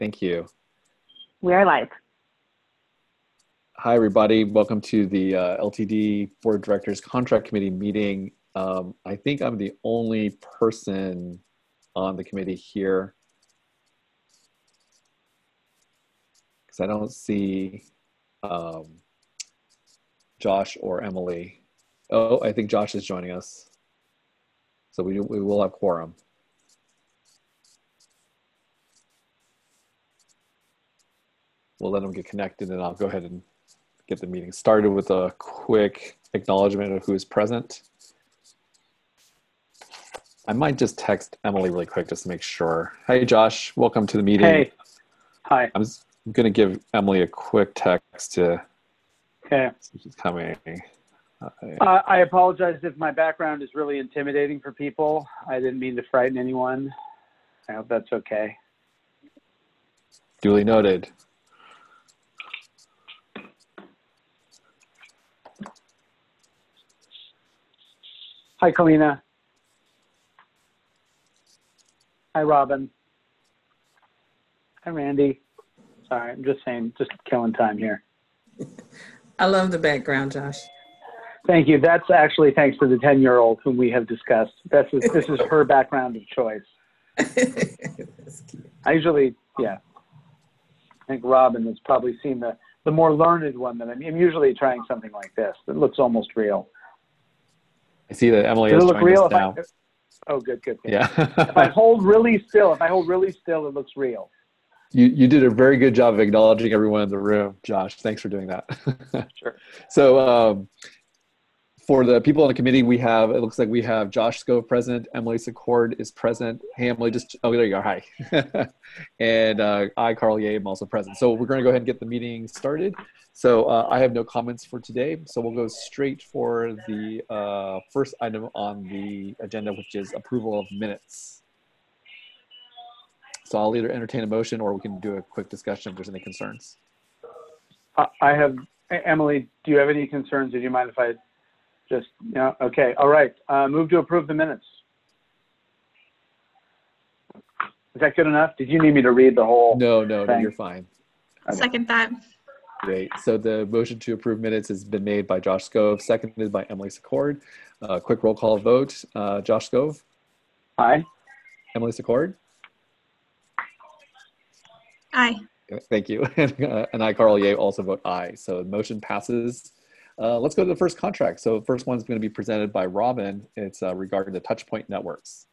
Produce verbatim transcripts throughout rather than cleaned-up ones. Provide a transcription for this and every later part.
Thank you. We are live. Hi, everybody. Welcome to the uh, L T D Board of Directors Contract Committee meeting. Um, I think I'm the only person on the committee here because I don't see um, Josh or Emily. Oh, I think Josh is joining us. So we, we will have quorum. We'll let them get connected and I'll go ahead and get the meeting started with a quick acknowledgement of who is present. I might just text Emily really quick just to make sure. Hey, Josh, welcome to the meeting. Hey. Hi. I'm going to give Emily a quick text to okay. see if she's coming. Uh, I apologize if my background is really intimidating for people. I didn't mean to frighten anyone. I hope that's okay. Duly noted. Hi, Kalina. Hi, Robin. Hi, Randy. Sorry, I'm just saying, just killing time here. I love the background, Josh. Thank you. That's actually thanks to the ten-year-old whom we have discussed. This is, this is her background of choice. I usually, yeah. I think Robin has probably seen the, the more learned one than I'm, I'm usually trying something like this. It looks almost real. I see that Emily Does is it look joining real us now. I, oh, good, good, good. Yeah. If I hold really still, if I hold really still, it looks real. You, you did a very good job of acknowledging everyone in the room, Josh. Thanks for doing that. Sure. So um, for the people on the committee, we have, it looks like we have Josh Scove present, Emily Secord is present. Hey, Emily, just, oh, there you are, hi. and uh, I, Carl Ye, am also present. So we're gonna go ahead and get the meeting started. So uh, I have no comments for today. So we'll go straight for the uh, first item on the agenda, which is approval of minutes. So I'll either entertain a motion or we can do a quick discussion if there's any concerns. Uh, I have, Emily, do you have any concerns? Would you mind if I just, yeah, okay, all right. Uh, move to approve the minutes. Is that good enough? Did you need me to read the whole No, no, thing? no, you're fine. Okay. Second that. Great. So the motion to approve minutes has been made by Josh Scove, seconded by Emily Secord. Uh, quick roll call vote. Uh, Josh Scove? Aye. Emily Secord? Aye. Thank you. And, uh, and I, Carl Ye, also vote aye. So the motion passes. Uh, let's go to the first contract. So the first one's going to be presented by Robin. It's uh, regarding the Touchpoint Networks.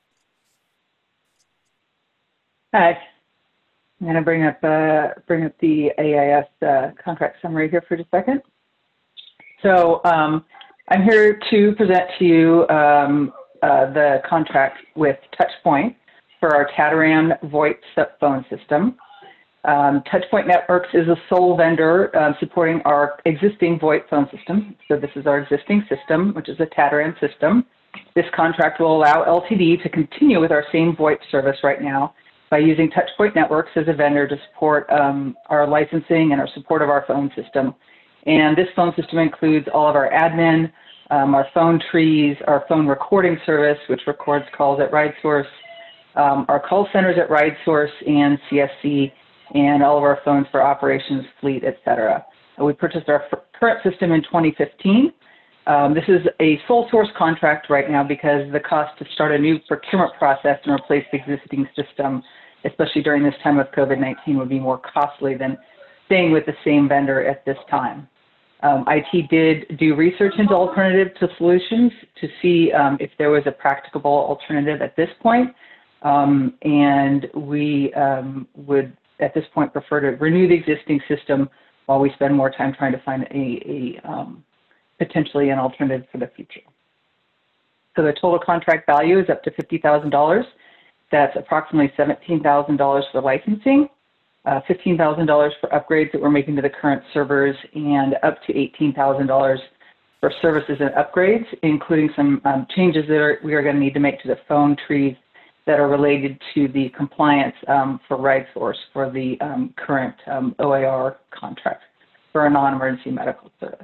Hi. I'm going to bring up uh, bring up the A I S uh, contract summary here for just a second. So um, I'm here to present to you um, uh, the contract with Touchpoint for our Tataram VoIP phone system. Um, Touchpoint Networks is a sole vendor uh, supporting our existing VoIP phone system. So this is our existing system, which is a Tataram system. This contract will allow L T D to continue with our same VoIP service right now by using Touchpoint Networks as a vendor to support um, our licensing and our support of our phone system. And this phone system includes all of our admin, um, our phone trees, our phone recording service, which records calls at RideSource, um, our call centers at RideSource and C S C, and all of our phones for operations, fleet, et cetera. We purchased our current system in twenty fifteen. Um, this is a sole source contract right now because the cost to start a new procurement process and replace the existing system, especially during this time of COVID nineteen, would be more costly than staying with the same vendor at this time. Um, I T did do research into alternative to solutions to see um, if there was a practicable alternative at this point. Um, and we um, would, at this point, prefer to renew the existing system while we spend more time trying to find a, a um, potentially an alternative for the future. So the total contract value is up to fifty thousand dollars. That's approximately seventeen thousand dollars for licensing, uh, fifteen thousand dollars for upgrades that we're making to the current servers, and up to eighteen thousand dollars for services and upgrades, including some um, changes that are, we are going to need to make to the phone trees that are related to the compliance um, for RideSource for the um, current um, O A R contract for a non-emergency medical service.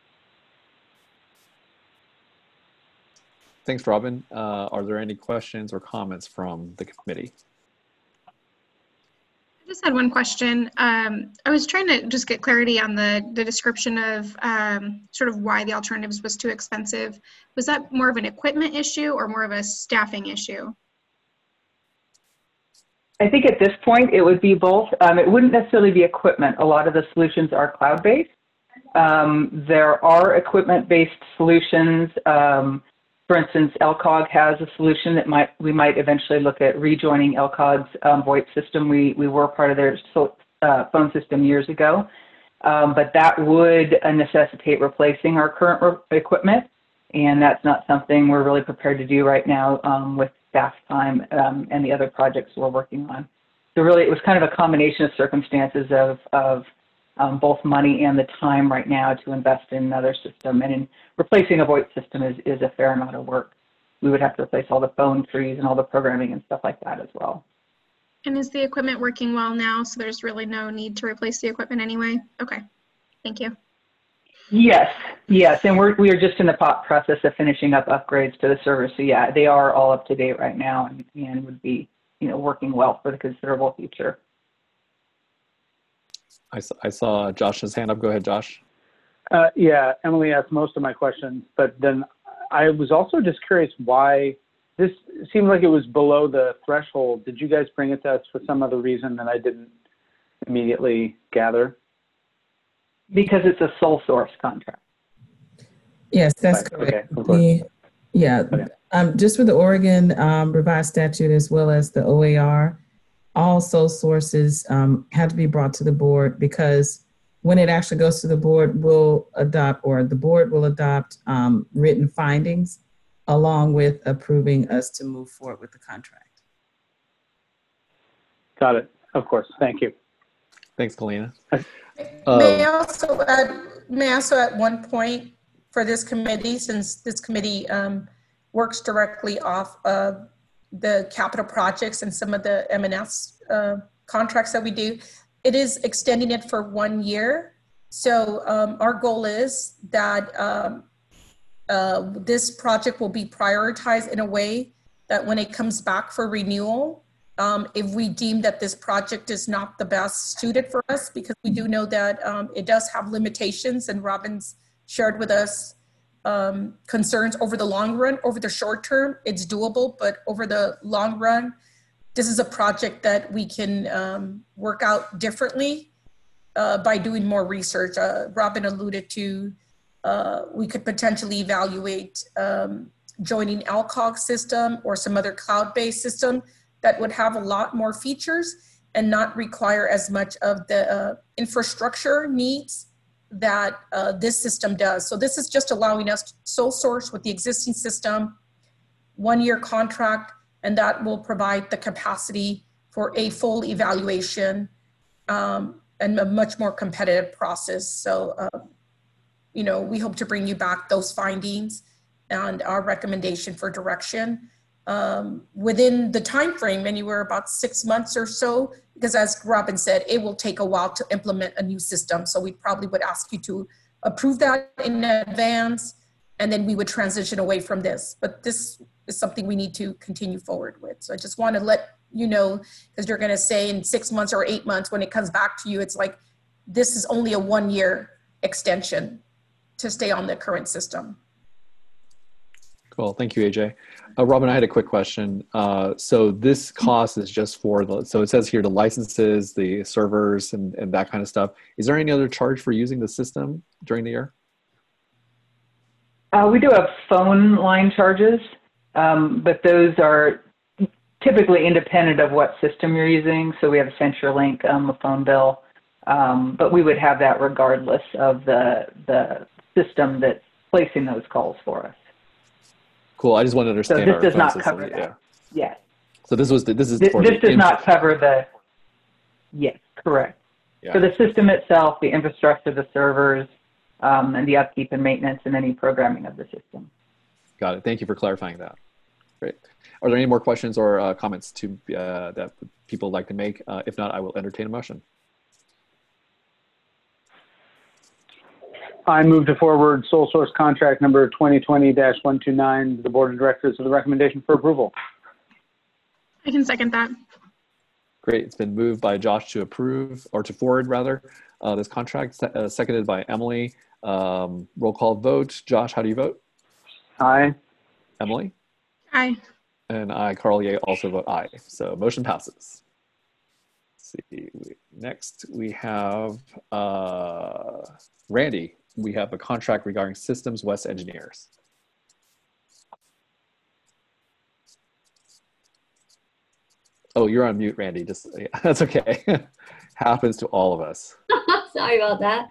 Thanks, Robin. Uh, are there any questions or comments from the committee? I just had one question. Um, I was trying to just get clarity on the, the description of um, sort of why the alternatives was too expensive. Was that more of an equipment issue or more of a staffing issue? I think at this point it would be both. Um, it wouldn't necessarily be equipment. A lot of the solutions are cloud-based. Um, there are equipment-based solutions. Um, for instance, L C O G has a solution that might we might eventually look at rejoining L C O G's um, VoIP system. We we were part of their so, uh, phone system years ago, um, but that would uh, necessitate replacing our current re- equipment, and that's not something we're really prepared to do right now um, with staff time um, and the other projects we're working on. So really, it was kind of a combination of circumstances of of Um, both money and the time right now to invest in another system. And in replacing a VoIP system is, is a fair amount of work. We would have to replace all the phone trees and all the programming and stuff like that as well. And is the equipment working well now? So there's really no need to replace the equipment anyway? Okay, thank you. Yes, yes. And we're, we are just in the process of finishing up upgrades to the server. So yeah, they are all up to date right now and, and would be, you know, working well for the considerable future. I saw, I saw Josh's hand up. Go ahead, Josh. Uh, yeah, Emily asked most of my questions, but then I was also just curious why this seemed like it was below the threshold. Did you guys bring it to us for some other reason that I didn't immediately gather? Because it's a sole source contract. Yes, that's Right. correct. Okay, of course. The, yeah, Okay. um, just with the Oregon um, revised statute as well as the O A R, all sole sources um, have to be brought to the board because when it actually goes to the board, we'll adopt, or the board will adopt um, written findings along with approving us to move forward with the contract. Got it. Of course. Thank you. Thanks, Kalina. Uh, may I also add, may I also at one point for this committee, since this committee um, works directly off of the capital projects and some of the M and S uh, contracts that we do, it is extending it for one year. So um, our goal is that um, uh, this project will be prioritized in a way that when it comes back for renewal, um, if we deem that this project is not the best suited for us, because we do know that um, it does have limitations, and Robin's shared with us Um, concerns over the long run. Over the short term, it's doable, but over the long run, this is a project that we can um, work out differently uh, by doing more research. Uh, Robin alluded to, uh, we could potentially evaluate um, joining L C O G system or some other cloud-based system that would have a lot more features and not require as much of the uh, infrastructure needs that uh, this system does. So this is just allowing us to sole source with the existing system, one-year contract, and that will provide the capacity for a full evaluation um, and a much more competitive process. So, uh, you know, we hope to bring you back those findings and our recommendation for direction um, within the time frame, anywhere about six months or so, because as Robin said, it will take a while to implement a new system. So we probably would ask you to approve that in advance, and then we would transition away from this. But this is something we need to continue forward with. So I just want to let you know, because you're going to say in six months or eight months, when it comes back to you, it's like, this is only a one year extension to stay on the current system. Cool. Thank you, A J. Uh, Robin, I had a quick question. Uh, so this cost is just for the, so it says here the licenses, the servers, and, and that kind of stuff. Is there any other charge for using the system during the year? Uh, we do have phone line charges, um, but those are typically independent of what system you're using. So we have a CenturyLink, um, a phone bill, um, but we would have that regardless of the, the system that's placing those calls for us. Cool. I just want to understand. So this our does phone not system. cover that. Yeah. Yes. So this was the, this is This, for this the does not infra- cover the, yes, correct. Yeah. For the system itself, the infrastructure, the servers, um, and the upkeep and maintenance and any programming of the system. Got it. Thank you for clarifying that. Great. Are there any more questions or uh, comments to uh, that people would like to make? Uh, if not, I will entertain a motion. I move to forward sole source contract number twenty twenty dash one two nine to the Board of Directors with a recommendation for approval. I can second that. Great. It's been moved by Josh to approve, or to forward rather, uh, this contract, se- uh, seconded by Emily. Um, roll call vote. Josh, how do you vote? Aye. Emily? Aye. And I, Carl Ye, also vote aye. So motion passes. Let's see. We- Next, we have uh, Randy. We have a contract regarding Systems West Engineers. Oh, you're on mute, Randy. Just yeah, that's okay. Happens to all of us. Sorry about that.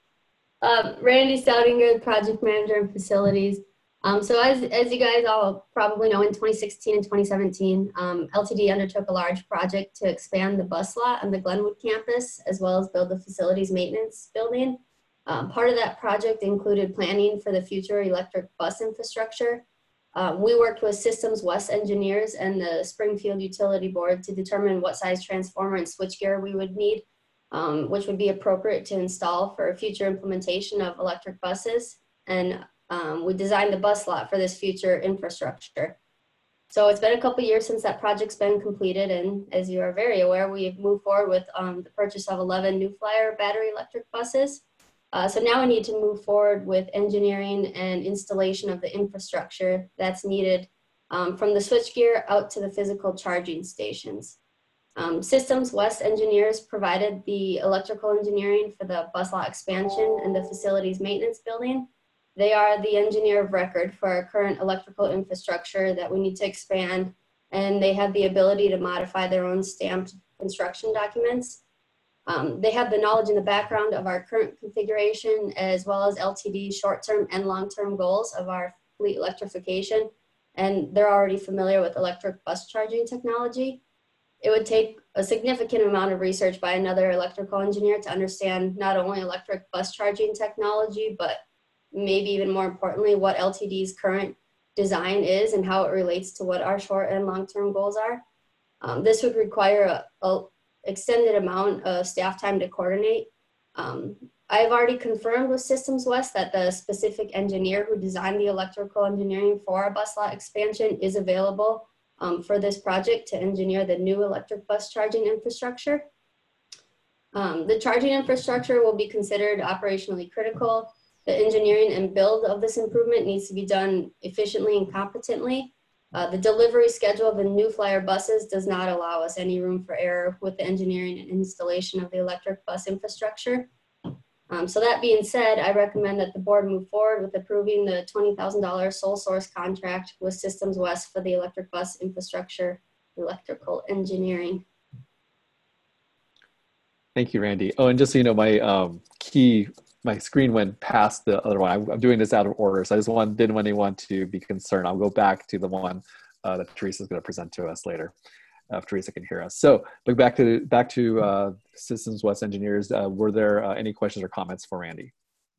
Um, Randy Stoudinger, project manager in facilities. Um, so as, as you guys all probably know, in twenty sixteen and twenty seventeen, um, L T D undertook a large project to expand the bus lot on the Glenwood campus, as well as build the facilities maintenance building. Um, part of that project included planning for the future electric bus infrastructure. Um, we worked with Systems West engineers and the Springfield Utility Board to determine what size transformer and switchgear we would need, um, which would be appropriate to install for future implementation of electric buses. And um, we designed the bus lot for this future infrastructure. So it's been a couple years since that project's been completed. And as you are very aware, we've moved forward with um, the purchase of eleven New Flyer battery electric buses. Uh, so now we need to move forward with engineering and installation of the infrastructure that's needed um, from the switchgear out to the physical charging stations. Um, Systems West engineers provided the electrical engineering for the bus lot expansion and the facilities maintenance building. They are the engineer of record for our current electrical infrastructure that we need to expand, and they have the ability to modify their own stamped construction documents. Um, they have the knowledge and the background of our current configuration, as well as L T D's short-term and long-term goals of our fleet electrification. And they're already familiar with electric bus charging technology. It would take a significant amount of research by another electrical engineer to understand not only electric bus charging technology, but maybe even more importantly, what L T D's current design is and how it relates to what our short and long-term goals are. Um, this would require a, a extended amount of staff time to coordinate. Um, I've already confirmed with Systems West that the specific engineer who designed the electrical engineering for our bus lot expansion is available um, for this project to engineer the new electric bus charging infrastructure. Um, the charging infrastructure will be considered operationally critical. The engineering and build of this improvement needs to be done efficiently and competently. Uh, the delivery schedule of the New Flyer buses does not allow us any room for error with the engineering and installation of the electric bus infrastructure. Um, so that being said, I recommend that the board move forward with approving the twenty thousand dollar sole source contract with Systems West for the electric bus infrastructure electrical engineering. Thank you, Randy. Oh, and just so you know, my um, key, my screen went past the other one. I'm, I'm doing this out of order, so I just want, didn't want anyone to be concerned. I'll go back to the one uh, that Teresa is going to present to us later, uh, if Teresa can hear us. So, look back to back to uh, Systems West engineers. Uh, were there uh, any questions or comments for Randy?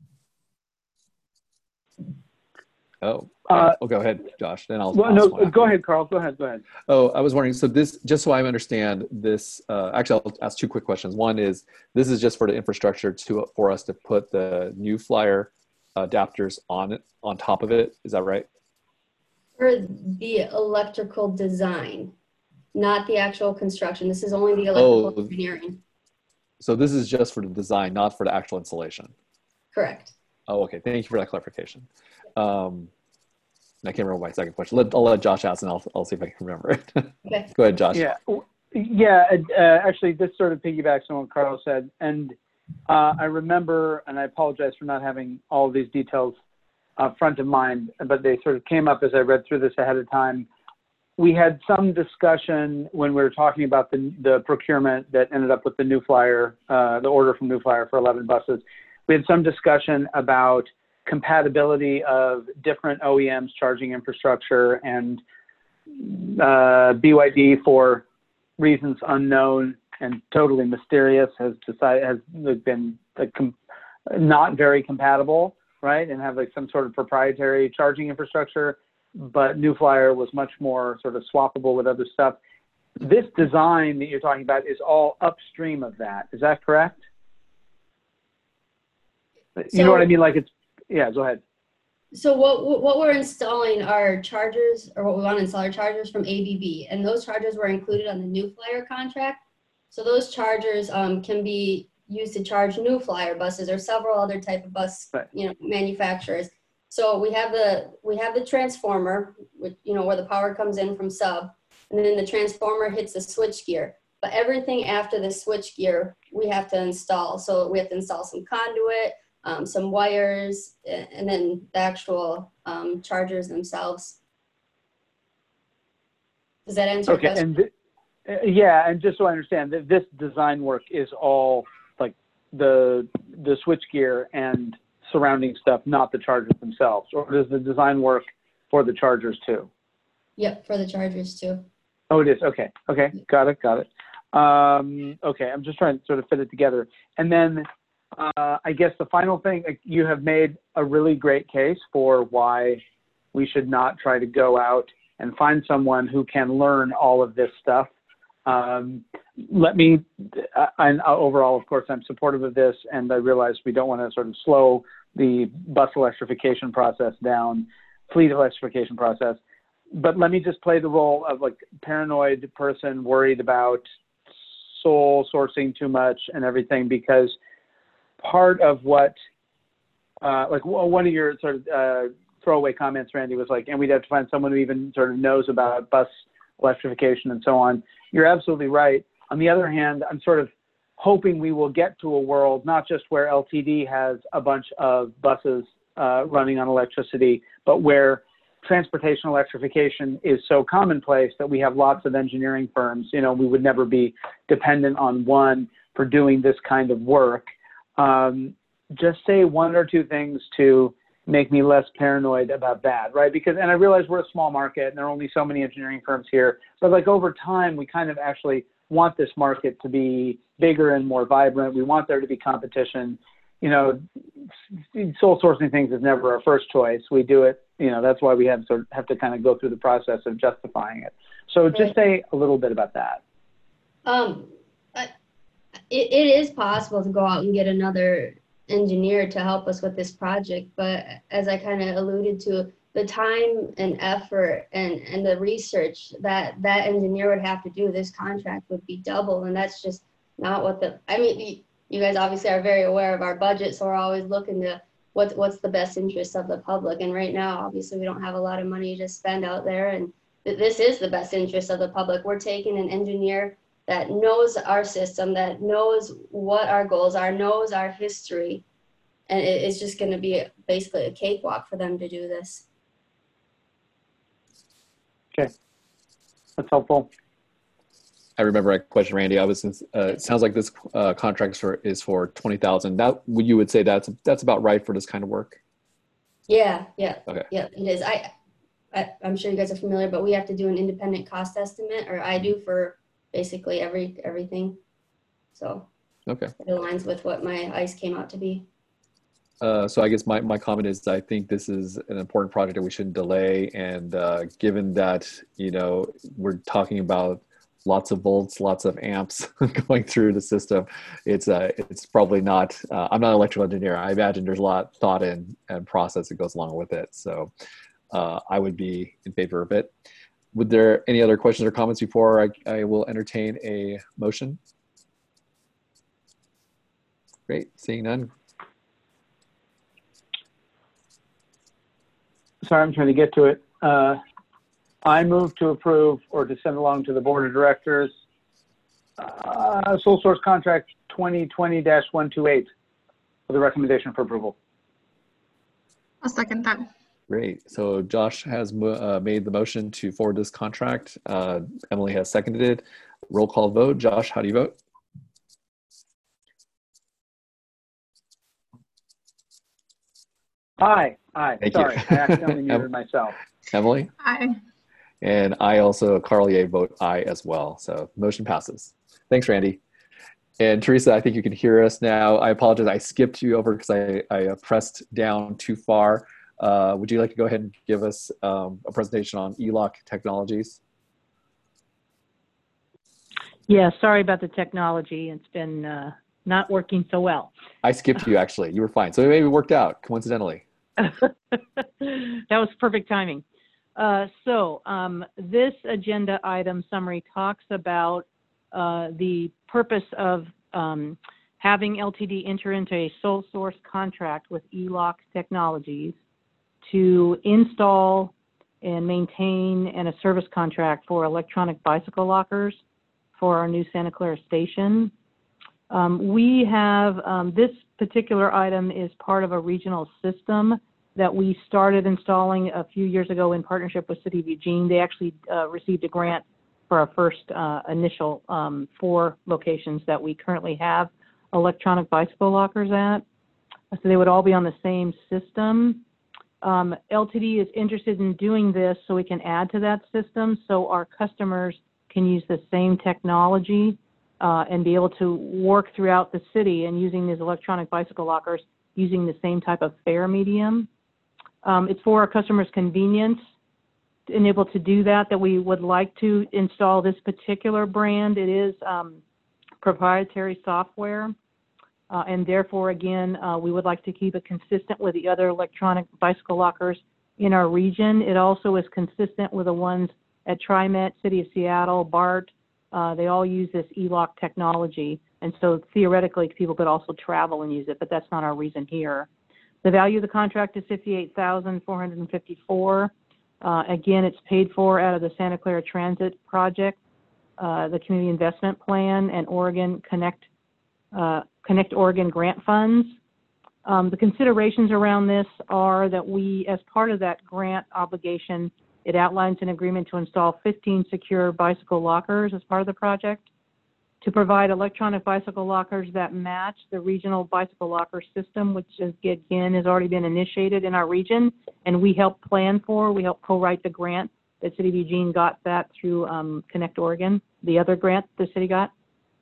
Oh, uh, oh, go ahead, Josh. Then I'll. Well, no, go ahead, Carl. Go ahead. Go ahead. Oh, I was wondering. So this, just so I understand this. Uh, actually, I'll ask two quick questions. One is, this is just for the infrastructure to for us to put the New Flyer adapters on it, on top of it. Is that right? For the electrical design, not the actual construction. This is only the electrical oh, engineering. So this is just for the design, not for the actual installation. Correct. Oh, okay. Thank you for that clarification. Um, I can't remember my second question. Let, I'll let Josh ask, and I'll, I'll see if I can remember it. Okay. Go ahead, Josh. Yeah, yeah. Uh, actually, this sort of piggybacks on what Carl said, and uh, I remember, and I apologize for not having all of these details uh, front of mind, but they sort of came up as I read through this ahead of time. We had some discussion when we were talking about the the procurement that ended up with the New Flyer, uh, the order from New Flyer for eleven buses. We had some discussion about compatibility of different O E Ms charging infrastructure, and uh, B Y D, for reasons unknown and totally mysterious, has decided has been like, com not very compatible, right, and have like some sort of proprietary charging infrastructure. But New Flyer was much more sort of swappable with other stuff. This design that you're talking about is all upstream of that. Is that correct? You So, know what I mean? Like it's, yeah, go ahead. So what what we're installing are chargers, or what we want to install are chargers from A B B, and those chargers were included on the New Flyer contract. So those chargers um, can be used to charge New Flyer buses or several other type of bus, Right. you know, manufacturers. So we have the we have the transformer, which, you know, where the power comes in from sub, and then the transformer hits the switch gear. But everything after the switch gear, we have to install. So we have to install some conduit, um, some wires, and then the actual um, chargers themselves. Does that answer Okay, your question? and th- uh, yeah, and just so I understand, th- this design work is all like the the switchgear and surrounding stuff, not the chargers themselves, or does the design work for the chargers too? Yep, for the chargers too. Oh, it is. Okay. Okay. Got it. Got it. Um, okay. I'm just trying to sort of fit it together. And then uh, I guess the final thing, you have made a really great case for why we should not try to go out and find someone who can learn all of this stuff. Um, let me, uh, and overall, of course, I'm supportive of this, and I realize we don't want to sort of slow the bus electrification process down, fleet electrification process. But let me just play the role of like paranoid person worried about sole sourcing too much and everything, because part of what, uh, like one of your sort of uh, throwaway comments, Randy, was like, and we'd have to find someone who even sort of knows about bus electrification and so on. You're absolutely right. On the other hand, I'm sort of hoping we will get to a world, not just where L T D has a bunch of buses uh, running on electricity, but where transportation electrification is so commonplace that we have lots of engineering firms. You know, we would never be dependent on one for doing this kind of work. Um, just say one or two things to make me less paranoid about that, right? Because, and I realize we're a small market and there are only so many engineering firms here, but like over time, we kind of actually want this market to be bigger and more vibrant. We want there to be competition. You know, sole sourcing things is never our first choice. We do it, you know, that's why we have sort of have to kind of go through the process of justifying it. So just say a little bit about that. Um, it, it is possible to go out and get another engineer to help us with this project, but as I kind of alluded to, the time and effort and, and the research that that engineer would have to do, this contract would be double, and that's just not what the, I mean, you guys obviously are very aware of our budget, so we're always looking to what's what's the best interest of the public. And right now, obviously, we don't have a lot of money to spend out there, and th- this is the best interest of the public. We're taking an engineer that knows our system, that knows what our goals are, knows our history, and it, it's just going to be basically a cakewalk for them to do this. Okay, that's helpful. I remember I questioned Randy. I was. Uh, it sounds like this uh, contract for, is for twenty thousand. That you would say that's that's about right for this kind of work. Yeah, yeah, okay. yeah. It is. I, I, I'm sure you guys are familiar, but we have to do an independent cost estimate, or I do for basically every everything. So okay, it aligns with what my I C E came out to be. Uh, so I guess my, my comment is I think this is an important project that we shouldn't delay. And uh, given that, you know, we're talking about lots of volts, lots of amps going through the system, it's uh, it's probably not, uh, I'm not an electrical engineer. I imagine there's a lot thought in and process that goes along with it. So uh, I would be in favor of it. Would there any other questions or comments before I, I will entertain a motion? Great, seeing none. Sorry, I'm trying to get to it. Uh, I move to approve or to send along to the board of directors uh, sole source contract twenty twenty dash one two eight with a recommendation for approval. I'll second that. Great. So Josh has uh, made the motion to forward this contract. Uh, Emily has seconded it. Roll call vote. Josh, how do you vote? Aye. Aye. Thank Sorry, you. I accidentally muted myself. Emily? Aye. And I also, Carly, vote aye as well. So motion passes. Thanks, Randy. And Teresa, I think you can hear us now. I apologize. I skipped you over because I, I pressed down too far. Uh, would you like to go ahead and give us um, a presentation on E L O C technologies? Yeah, sorry about the technology. It's been uh, not working so well. I skipped you, actually. You were fine. So it maybe worked out, coincidentally. That was perfect timing. Uh, so um, this agenda item summary talks about uh, the purpose of um, having L T D enter into a sole source contract with E L O C Technologies to install and maintain and a service contract for electronic bicycle lockers for our new Santa Clara station. Um, we have, um, this particular item is part of a regional system that we started installing a few years ago in partnership with City of Eugene. They actually uh, received a grant for our first uh, initial um, four locations that we currently have electronic bicycle lockers at. So they would all be on the same system. Um, L T D is interested in doing this so we can add to that system so our customers can use the same technology uh, and be able to work throughout the city and using these electronic bicycle lockers using the same type of fare medium. Um, it's for our customers' convenience and able to do that, that we would like to install this particular brand. It is um, proprietary software. Uh, and therefore, again, uh, we would like to keep it consistent with the other electronic bicycle lockers in our region. It also is consistent with the ones at TriMet, City of Seattle, BART. Uh, they all use this E L O C technology. And so theoretically, people could also travel and use it, but that's not our reason here. The value of the contract is fifty-eight thousand four hundred fifty-four dollars. Uh, again, it's paid for out of the Santa Clara Transit Project, uh, the Community Investment Plan, and Oregon Connect Uh, Connect Oregon grant funds. Um, the considerations around this are that we, as part of that grant obligation, it outlines an agreement to install fifteen secure bicycle lockers as part of the project, to provide electronic bicycle lockers that match the regional bicycle locker system, which is, again, has already been initiated in our region, and we help plan for, we help co-write the grant. The City of Eugene got that through um, Connect Oregon, the other grant the city got.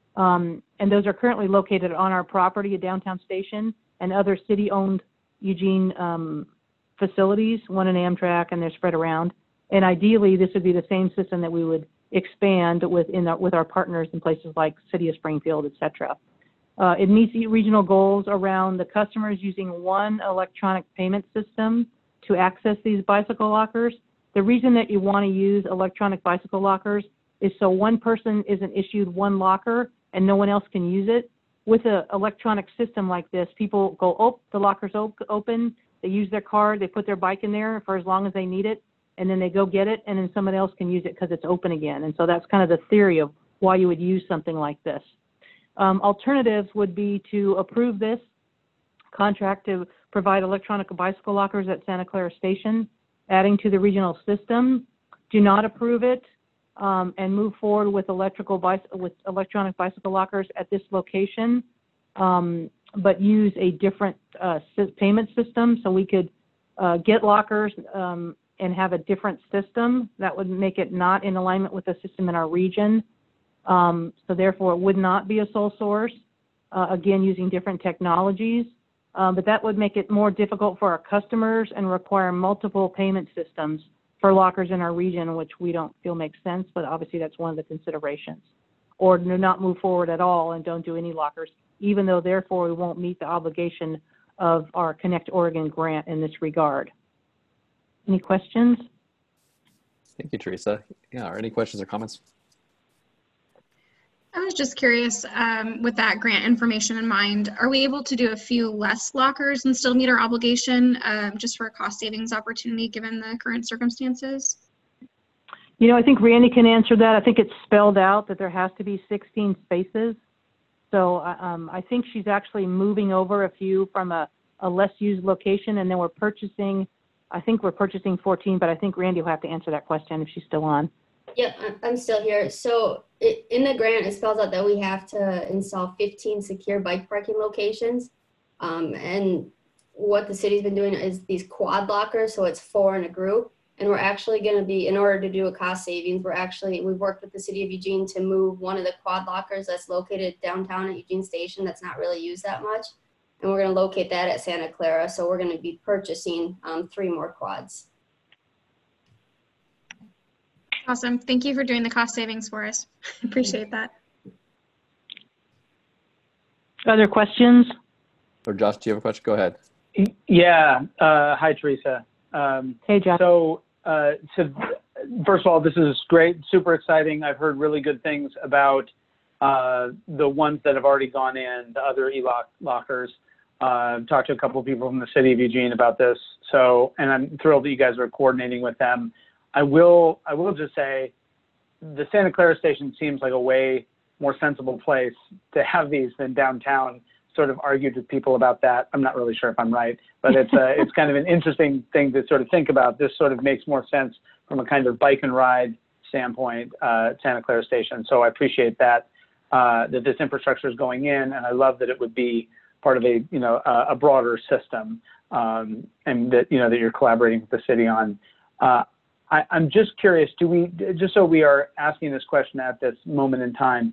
Um, and those are currently located on our property at Downtown Station and other city-owned Eugene um, facilities, one in Amtrak, and they're spread around. And ideally, this would be the same system that we would expand with, in our, with our partners in places like City of Springfield, et cetera. Uh, it meets regional goals around the customers using one electronic payment system to access these bicycle lockers. The reason that you want to use electronic bicycle lockers is so one person isn't issued one locker and no one else can use it. With an electronic system like this, people go, oh, the locker's op open, they use their card, they put their bike in there for as long as they need it, and then they go get it, and then someone else can use it because it's open again. And so that's kind of the theory of why you would use something like this. Um, alternatives would be to approve this contract to provide electronic bicycle lockers at Santa Clara Station, adding to the regional system. Do not approve it. Um, and move forward with electrical with electronic bicycle lockers at this location, um, but use a different uh, payment system so we could uh, get lockers um, and have a different system that would make it not in alignment with the system in our region. Um, so therefore, it would not be a sole source, uh, again, using different technologies, uh, but that would make it more difficult for our customers and require multiple payment systems for lockers in our region, which we don't feel makes sense, but obviously that's one of the considerations. Or do not move forward at all and don't do any lockers, even though therefore we won't meet the obligation of our Connect Oregon grant in this regard. Any questions? Thank you, Teresa. Yeah, are any questions or comments? I was just curious, um, with that grant information in mind, are we able to do a few less lockers and still meet our obligation, um, just for a cost savings opportunity given the current circumstances? You know, I think Randy can answer that. I think it's spelled out that there has to be sixteen spaces. So um, I think she's actually moving over a few from a, a less used location, and then we're purchasing, I think we're purchasing fourteen, but I think Randy will have to answer that question if she's still on. Yep, I'm still here. So it, in the grant, it spells out that we have to install fifteen secure bike parking locations. Um, and what the city's been doing is these quad lockers, so it's four in a group. And we're actually going to be, in order to do a cost savings, we're actually, we've worked with the City of Eugene to move one of the quad lockers that's located downtown at Eugene Station that's not really used that much. And we're going to locate that at Santa Clara. So we're going to be purchasing um, three more quads. Awesome. Thank you for doing the cost savings for us. Appreciate that. Other questions? Or Josh, do you have a question? Go ahead. Yeah. Uh, hi, Teresa. Um, hey, Josh. So, uh, so, first of all, this is great, super exciting. I've heard really good things about uh, the ones that have already gone in, the other e-lock lockers. Uh, talked to a couple of people from the city of Eugene about this. So, and I'm thrilled that you guys are coordinating with them. I will, I will just say the Santa Clara station seems like a way more sensible place to have these than downtown. Sort of argued with people about that. I'm not really sure if I'm right, but it's uh, it's kind of an interesting thing to sort of think about. This sort of makes more sense from a kind of bike and ride standpoint, uh, Santa Clara station. So I appreciate that, uh, that this infrastructure is going in, and I love that it would be part of a, you know, a, a broader system, um, and that, you know, that you're collaborating with the city on. Uh, I, I'm just curious, do we, just so we are asking this question at this moment in time,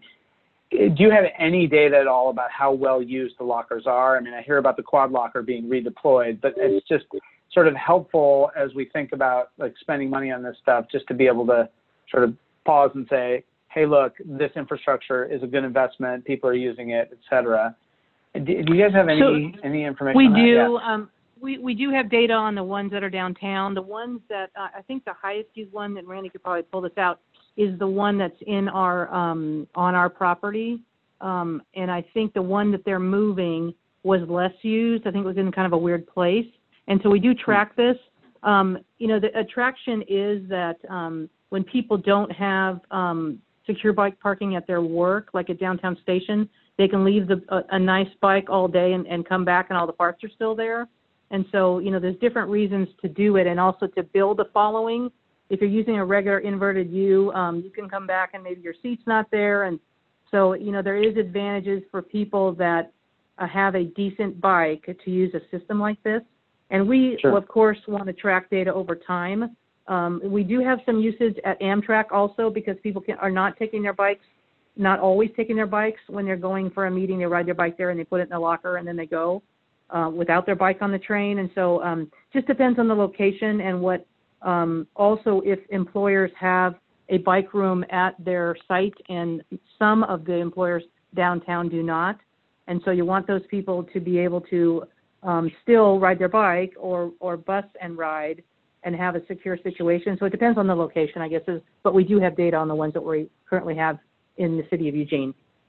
do you have any data at all about how well used the lockers are? I mean, I hear about the quad locker being redeployed, but it's just sort of helpful as we think about like spending money on this stuff, just to be able to sort of pause and say, hey, look, this infrastructure is a good investment. People are using it, et cetera. Do, do you guys have any, So any information we on that? do. Yeah. Um, we, we do have data on the ones that are downtown. The ones that, uh, I think the highest used one that Randy could probably pull this out is the one that's in our, um, on our property. Um, and I think the one that they're moving was less used. I think it was in kind of a weird place. And so we do track this. Um, you know, the attraction is that um, when people don't have um, secure bike parking at their work, like at downtown station, they can leave the, a, a nice bike all day and, and come back and all the parts are still there. And so, you know, there's different reasons to do it, and also to build a following. If you're using a regular inverted U, um, you can come back and maybe your seat's not there. And so, you know, there is advantages for people that uh, have a decent bike to use a system like this. And we, Sure. of course, want to track data over time. Um, we do have some usage at Amtrak also, because people can, are not taking their bikes, not always taking their bikes. When they're going for a meeting, they ride their bike there and they put it in the locker and then they go uh, without their bike on the train. And so um, just depends on the location, and what um, also if employers have a bike room at their site, and some of the employers downtown do not. And so you want those people to be able to um, still ride their bike or, or bus and ride and have a secure situation. So it depends on the location, I guess, is, but we do have data on the ones that we currently have in the city of Eugene.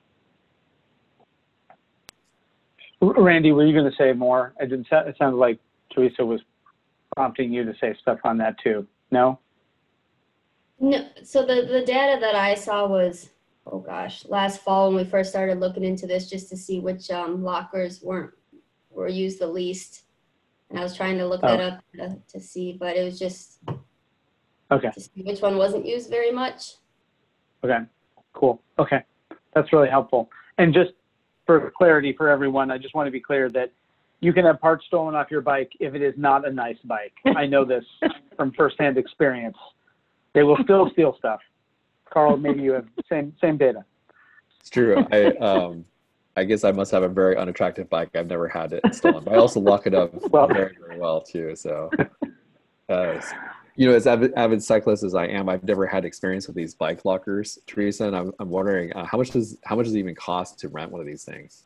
Randy, were you going to say more? It, didn't, it sounded like Teresa was prompting you to say stuff on that too. No? No, so the, the data that I saw was, oh gosh, last fall when we first started looking into this, just to see which um, lockers weren't were used the least. And I was trying to look Oh. that up to, to see, but it was just Okay. to see which one wasn't used very much. Okay, cool. Okay, that's really helpful. And just for clarity for everyone, I just want to be clear that you can have parts stolen off your bike if it is not a nice bike. I know this from firsthand experience. They will still steal stuff. Carl, maybe you have same same data. It's true. I um, I guess I must have a very unattractive bike. I've never had it stolen, but I also lock it up Well, very, very well too. So, uh, you know, as avid, avid cyclist as I am, I've never had experience with these bike lockers, Teresa, and I'm, I'm wondering uh, how much does how much does it even cost to rent one of these things?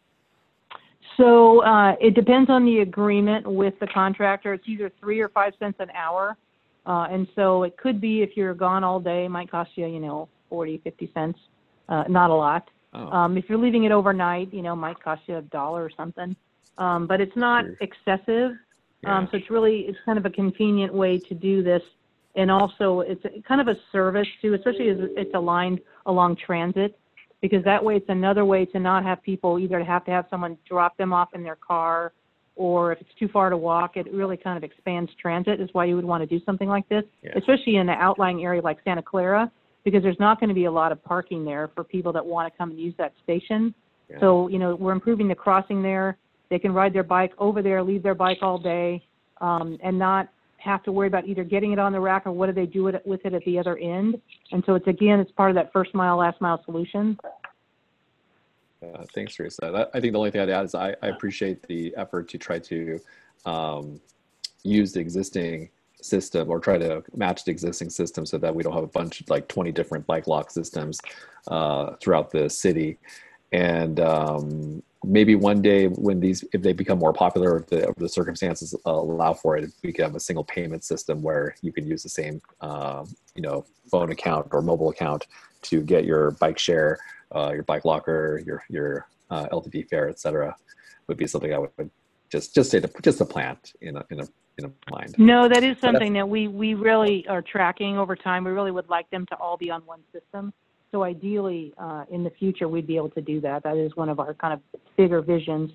So uh, it depends on the agreement with the contractor. It's either three or five cents an hour. Uh, and so it could be, if you're gone all day, it might cost you, you know, forty, fifty cents. Uh, not a lot. Oh. Um, if you're leaving it overnight, you know, it might cost you a dollar or something. Um, but it's not Sure. excessive. Yeah. Um, so it's really, it's kind of a convenient way to do this. And also it's a, kind of a service too, especially as it's aligned along transit, because that way it's another way to not have people either have to have someone drop them off in their car, or if it's too far to walk, it really kind of expands transit, is why you would want to do something like this, Yeah. especially in an outlying area like Santa Clara, because there's not going to be a lot of parking there for people that want to come and use that station. Yeah. So, you know, we're improving the crossing there. They can ride their bike over there, leave their bike all day, um, and not have to worry about either getting it on the rack or what do they do with it, with it at the other end. And so it's, again, it's part of that first mile, last mile solution. Uh, thanks, Teresa. That, I think the only thing I'd add is I, I appreciate the effort to try to um, use the existing system, or try to match the existing system, so that we don't have a bunch of like twenty different bike lock systems uh, throughout the city. And um, maybe one day when these, if they become more popular, if the, if the circumstances uh, allow for it, we can have a single payment system where you can use the same, uh, you know, phone account or mobile account to get your bike share uh, your bike locker, your your uh, L T D fare, et cetera, would be something I would just just say to just a plant in a in a in a mind. No, that is something that we we really are tracking over time. We really would like them to all be on one system. So ideally, uh, in the future, we'd be able to do that. That is one of our kind of bigger visions.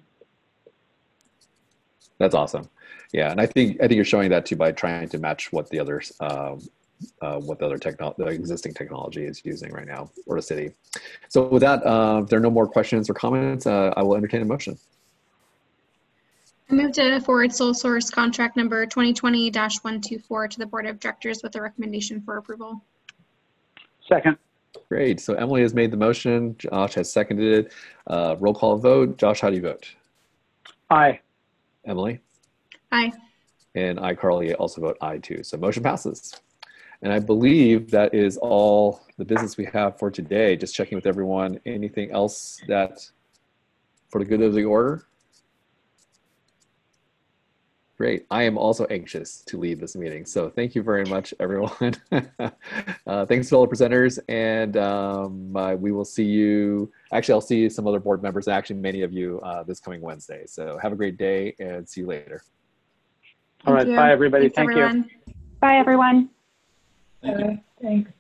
That's awesome. Yeah, and I think I think you're showing that too by trying to match what the others, um, uh, what the other techno the existing technology is using right now, or the city. So with that, uh, if there are no more questions or comments, uh, I will entertain a motion. I move to forward sole source contract number twenty twenty dash one two four to the Board of Directors with a recommendation for approval. Second. Great. So Emily has made the motion. Josh has seconded it. Uh, roll call vote. Josh, how do you vote? Aye. Emily? Aye. And I, Carly, also vote aye too. So motion passes. And I believe that is all the business we have for today. Just checking with everyone. Anything else that for the good of the order? Great. I am also anxious to leave this meeting. So thank you very much, everyone. uh, thanks to all the presenters. And um, uh, we will see you. Actually, I'll see some other board members, actually many of you uh, this coming Wednesday. So have a great day and see you later. All right. Thank you. Bye, everybody. Thanks, Thank everyone. you. Bye, everyone. Uh, thanks.